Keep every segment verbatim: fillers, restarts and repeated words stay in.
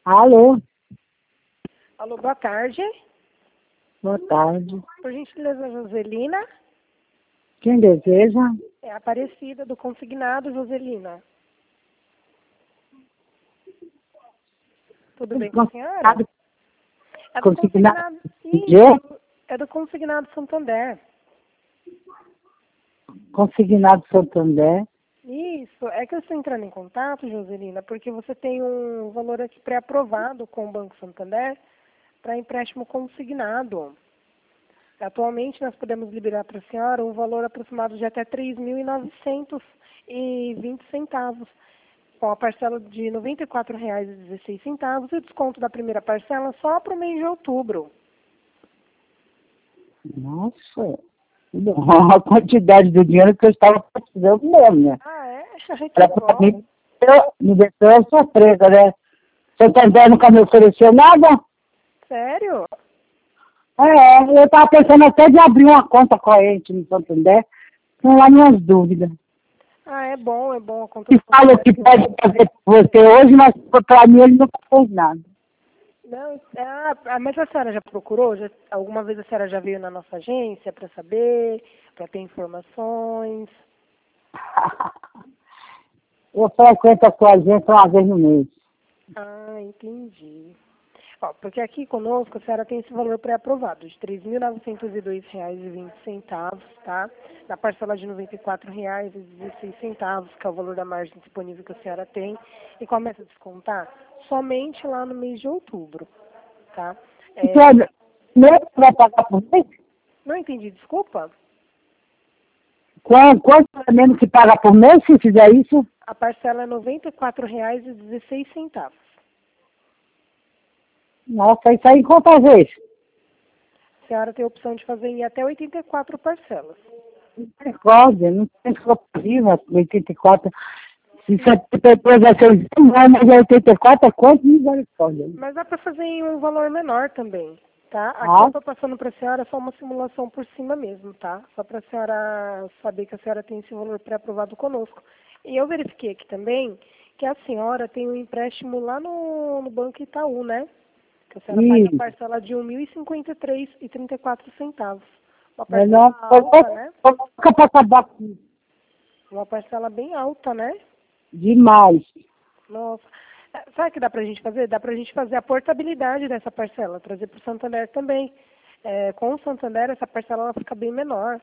Alô? Alô, boa tarde. Boa tarde. Por gentileza, Joselina. Quem deseja? É a Aparecida do Consignado, Joselina. Tudo bem com a senhora? É do Consignado. Isso, é do Consignado Santander. Consignado Santander. Isso, é que eu estou entrando em contato, Joselina, porque você tem um valor aqui pré-aprovado com o Banco Santander para empréstimo consignado. Atualmente nós podemos liberar para a senhora um valor aproximado de até três mil e novecentos e vinte centavos, com a parcela de noventa e quatro reais e dezesseis centavos e o desconto da primeira parcela só para o mês de outubro. Nossa, a quantidade do dinheiro que eu estava precisando mesmo, né? Ah, é? Que Pra, bom. me, eu, me deixou a surpresa, né? Santander nunca me ofereceu nada? Sério? É, eu estava pensando até de abrir uma conta corrente no Santander, com lá minhas dúvidas. Ah, é bom, é bom. A conta E falou que pode fazer por você hoje, mas para mim ele nunca fez nada. Não, ah, mas a senhora já procurou? Já, alguma vez a senhora já veio na nossa agência para saber, para ter informações? Eu frequento a sua agência uma vez no mês. Ah, entendi. Ó, porque aqui conosco a senhora tem esse valor pré-aprovado de três mil novecentos e dois reais e vinte centavos, tá? Na parcela de noventa e quatro reais e dezesseis centavos, que é o valor da margem disponível que a senhora tem, e começa a descontar somente lá no mês de outubro, tá? É, Então, mesmo que vai pagar por mês? não entendi, desculpa? Quanto, quanto é mesmo que paga por mês se fizer isso? A parcela é noventa e quatro reais e dezesseis centavos. Nossa, isso aí em quantas vezes? A senhora tem a opção de fazer em até oitenta e quatro parcelas. Misericórdia, não tem exclusiva, oitenta e quatro. Se setenta e três vai ser oitenta, mas oitenta e quatro é quanto? Misericórdia. Mas dá para fazer em um valor menor também, tá? Aqui Ah, eu estou passando para a senhora só uma simulação por cima mesmo, tá? Só para a senhora saber que a senhora tem esse valor pré-aprovado conosco. E eu verifiquei aqui também que a senhora tem um empréstimo lá no, no Banco Itaú, né? Que a senhora paga a isso. parcela de um mil e cinquenta e três reais e trinta e quatro centavos. Uma Mas parcela não, alta, né? coloca para acabar com Uma parcela bem alta, né? demais. Nossa. É, sabe o que dá pra gente fazer? Dá pra gente fazer a portabilidade dessa parcela, trazer pro Santander também. É, com o Santander, essa parcela ela fica bem menor.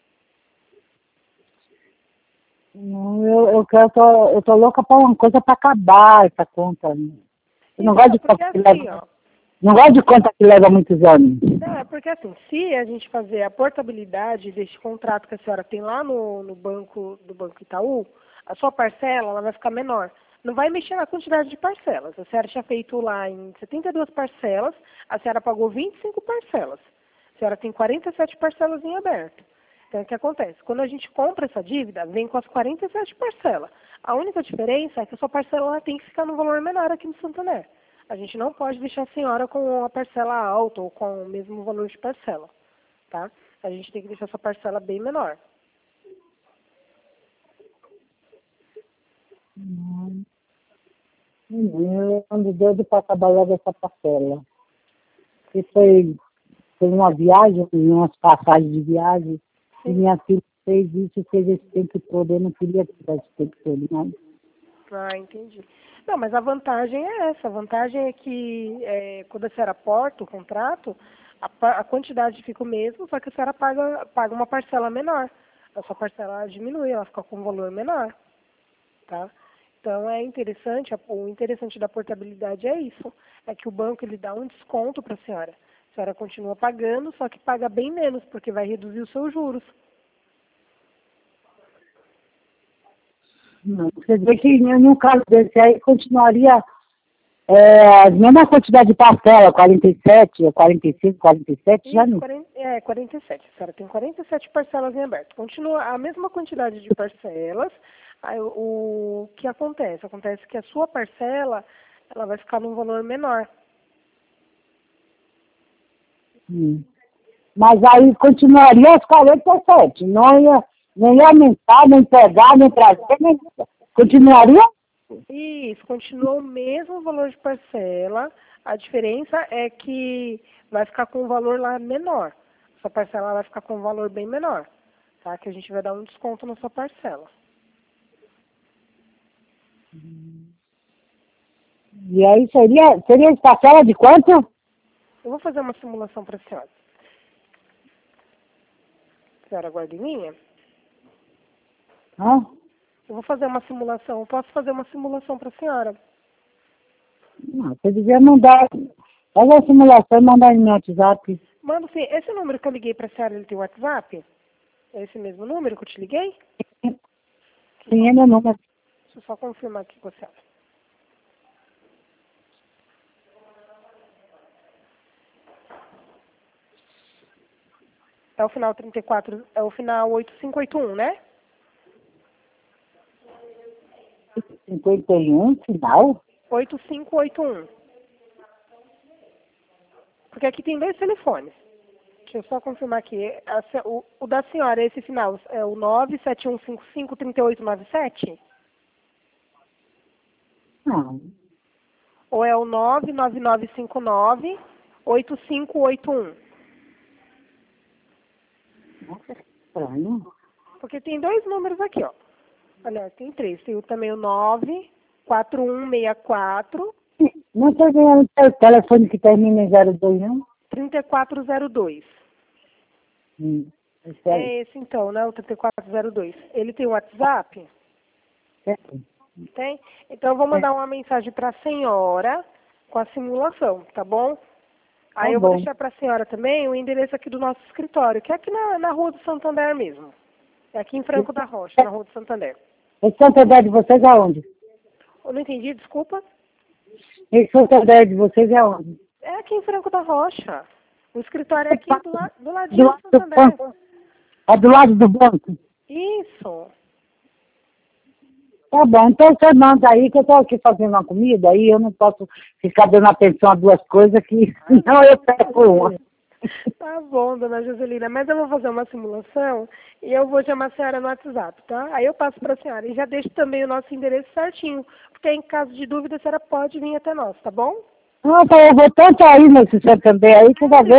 Não, Eu, eu, quero, eu, tô, eu tô louca para uma coisa para acabar essa conta. Eu não Então, gosto de porque conta que assim, leva, ó. não gosto de conta que leva muitos anos. Não, é porque assim, se a gente fazer a portabilidade deste contrato que a senhora tem lá no, no banco do Banco Itaú, a sua parcela ela vai ficar menor. Não vai mexer na quantidade de parcelas. A senhora tinha feito lá em setenta e duas parcelas, a senhora pagou vinte e cinco parcelas. A senhora tem quarenta e sete parcelas em aberto. Então, o que acontece? Quando a gente compra essa dívida, vem com as quarenta e sete parcelas. A única diferença é que a sua parcela ela tem que ficar no valor menor aqui no Santander. A gente não pode deixar a senhora com a parcela alta ou com o mesmo valor de parcela, tá? A gente tem que deixar essa parcela bem menor. Hum, Eu ando doido para acabar logo essa parcela. E foi, foi uma viagem, umas passagens de viagem, e Sim. minha filha fez isso, fez esse tempo todo, eu não queria ter esse tempo todo, não. Ah, entendi. Não, mas a vantagem é essa. A vantagem é que é, quando a senhora porta o contrato, a, pa- a quantidade fica o mesmo, só que a senhora paga, paga uma parcela menor. A sua parcela diminui, ela fica com um valor menor, tá? Então é interessante, a- o interessante da portabilidade é isso, é que o banco ele dá um desconto para a senhora. A senhora continua pagando, só que paga bem menos, porque vai reduzir os seus juros. Não, quer dizer que em um caso desse aí continuaria é, a mesma quantidade de parcela, quarenta e sete, quarenta e cinco, quarenta e sete, já Isso, não. quarenta, é, quarenta e sete. A senhora tem quarenta e sete parcelas em aberto. Continua a mesma quantidade de parcelas. Aí, o, o que acontece? Acontece que a sua parcela ela vai ficar num valor menor. Hum. Mas aí continuaria as quarenta e sete, não ia, não ia aumentar, nem pegar, nem trazer, nem... Continuaria? banco. Isso, continua o mesmo valor de parcela. A diferença é que vai ficar com um valor lá menor. Sua parcela vai ficar com um valor bem menor, tá? Que a gente vai dar um desconto na sua parcela. E aí seria, seria de parcela de quanto? Eu vou fazer uma simulação para a senhora. Senhora, aguarde em linha. Hã? Eu vou fazer uma simulação. Eu posso fazer uma simulação para a senhora? Não, você devia mandar, fazer a simulação e mandar no meu WhatsApp. Manda sim. Esse número que eu liguei para a senhora, ele tem WhatsApp? É esse mesmo número que eu te liguei? Sim, é meu número. Deixa eu só confirmar aqui com a senhora. É o final trinta e quatro, é o final oito cinco oito um, né? cinquenta e um, final? oito cinco oito um. Porque aqui tem dois telefones. Deixa eu só confirmar aqui. A se- o, o da senhora, esse final, é o nove sete um cinco cinco três oito nove sete? Não. Ou é o nove nove nove cinco nove oito cinco oito um? Nossa, que estranho. Porque tem dois números aqui, ó. Aliás, tem três. Tem o- também o nove quatro um seis quatro Não estou ganhando o telefone que termina em zero dois, não? três quatro zero dois. Hum. Esse aí. É esse então, né? O três quatro zero dois. Ele tem WhatsApp? É. Tem? Então eu vou mandar uma mensagem para a senhora com a simulação, tá bom? Aí Tá eu vou bom. deixar para a senhora também o endereço aqui do nosso escritório, que é aqui na, na Rua do Santander mesmo. É aqui em Franco da Rocha, na Rua do Santander. Esse Santander de vocês é onde? Eu não entendi, desculpa. Esse Santander de vocês é onde? É aqui em Franco da Rocha. O escritório é aqui do, la, do Do ladinho do lado do Santander. banco. É do lado do banco. Isso. Tá bom, então você manda aí que eu estou aqui fazendo uma comida, aí eu não posso ficar dando atenção a duas coisas que senão eu perco uma. Tá bom, dona Joselina, mas eu vou fazer uma simulação e eu vou chamar a senhora no WhatsApp, tá? Aí eu passo para a senhora e já deixo também o nosso endereço certinho, porque em caso de dúvida a senhora pode vir até nós, tá bom? Nossa, eu vou tanto aí nesse Santander aí que vai ver.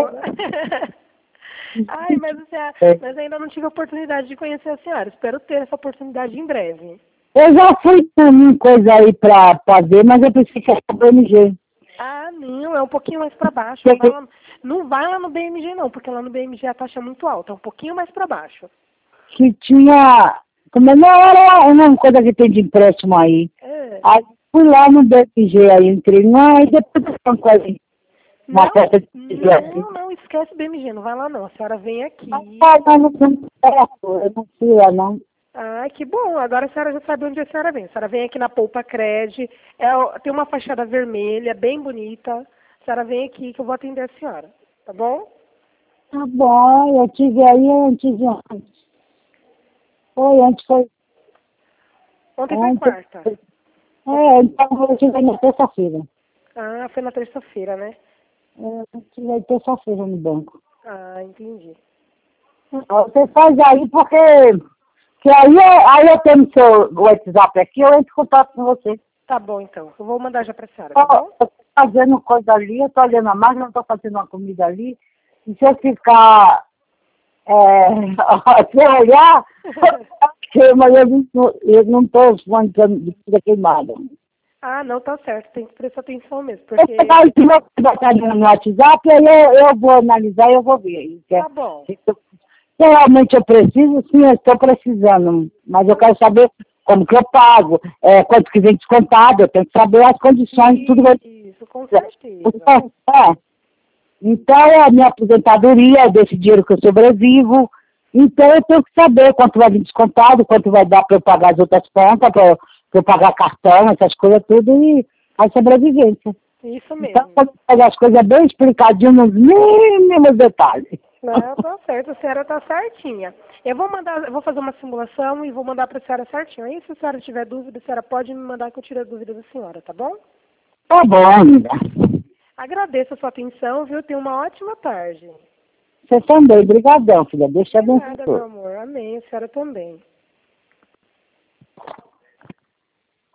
Ai, mas, a senhora, É. mas ainda não tive a oportunidade de conhecer a senhora. Espero ter essa oportunidade em breve. Eu já fui também coisa aí pra, pra ver, mas eu pensei que era B M G. Ah, não, é um pouquinho mais para baixo. Não vai, lá, não vai lá no B M G não, porque lá no B M G a taxa é muito alta, é um pouquinho mais para baixo. Que tinha. Como é, não, era uma coisa que tem de empréstimo aí. É. Aí fui lá no B M G aí, entrei lá e depois eu fui com ele. Uma Não, festa de assim. não, não, esquece B M G, não vai lá não. A senhora vem aqui. Ah, não, não, não, eu não fui lá não. Ah, que bom. Agora a senhora já sabe onde a senhora vem. A senhora vem aqui na Poupa Cred. É, o- tem uma fachada vermelha, bem bonita. A senhora vem aqui que eu vou atender a senhora. Tá bom? Tá bom, eu tive aí antes de antes. Foi, antes foi. Ontem foi Ontem. quarta. É, então eu tive aí na terça-feira. Ah, foi na terça-feira, né? É, eu tive aí terça-feira no banco. Ah, entendi. Você faz aí porque. Que aí, eu- aí eu tenho seu WhatsApp aqui, eu entro em contato com você. Tá bom, então. Eu vou mandar já pra senhora, tá Eu bom? tô fazendo coisa ali, eu tô olhando a máquina, eu tô fazendo uma comida ali. E se eu ficar é, se eu olhar, queima, eu não, tô- eu não tô falando de comida queimada. Ah, não, tá certo. Tem que prestar atenção mesmo, porque... Você vai botar no WhatsApp, aí eu, eu vou analisar e eu vou ver. aí, que é- Tá bom. Se eu- se realmente eu preciso, sim, eu estou precisando. Mas eu quero saber como que eu pago, é, quanto que vem descontado, eu tenho que saber as condições, tudo. Isso, com certeza. É. Então, é a minha aposentadoria, é desse dinheiro que eu sobrevivo. Então, eu tenho que saber quanto vai vir descontado, quanto vai dar para eu pagar as outras contas, para eu pagar cartão, essas coisas tudo, e a sobrevivência. Isso mesmo. Então, eu vou pegar as coisas bem explicadinhas nos mínimos detalhes. Não, tá certo, a senhora tá certinha. Eu vou mandar, eu vou fazer uma simulação e vou mandar pra senhora certinho. Aí, se a senhora tiver dúvida, a senhora pode me mandar que eu tire a dúvida da senhora, tá bom? Tá bom, amiga. Agradeço a sua atenção, viu? Tenha uma ótima tarde. Você também. Obrigadão, filha. Deixa eu Nada, meu abençoe. amor. Amém. A senhora também.